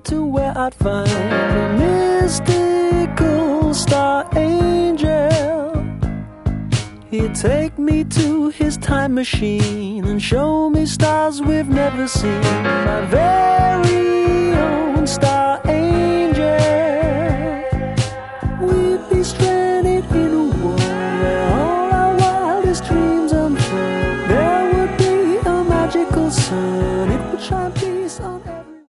to where I'd find a mystical star angel. He'd take me to his time machine and show me stars we've never seen. My very